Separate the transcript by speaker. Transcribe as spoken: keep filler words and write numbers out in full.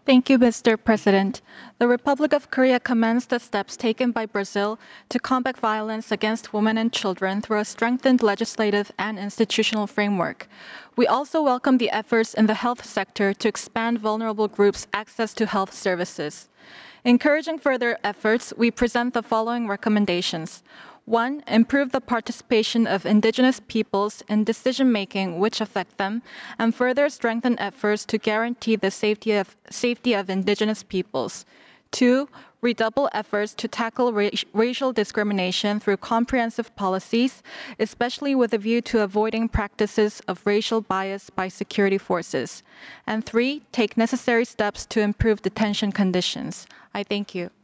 Speaker 1: Thank you, Mister President. The Republic of Korea commends the steps taken by Brazil to combat violence against women and children through a strengthened legislative and institutional framework. We also welcome the efforts in the health sector to expand vulnerable groups' access to health services. Encouraging further efforts, we present the following recommendations. One, improve the participation of indigenous peoples in decision-making which affect them, and further strengthen efforts to guarantee the safety of, safety of indigenous peoples. Two, redouble efforts to tackle ra racial discrimination through comprehensive policies, especially with a view to avoiding practices of racial bias by security forces. And three, take necessary steps to improve detention conditions. I thank you.